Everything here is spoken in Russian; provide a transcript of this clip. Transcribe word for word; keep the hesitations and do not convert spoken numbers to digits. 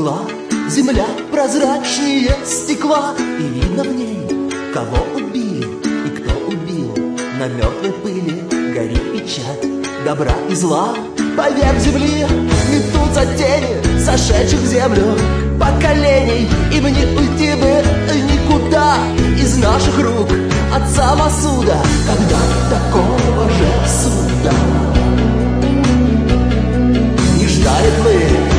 мгла, земля прозрачнее стекла, и видно в ней, кого убили и кто убил. На мертвой пыли горит печать добра и зла. Поверх земли метутся тени сошедших в землю поколений. Им не уйти бы никуда из наших рук от самосуда, когда такого же суда не ждали мы.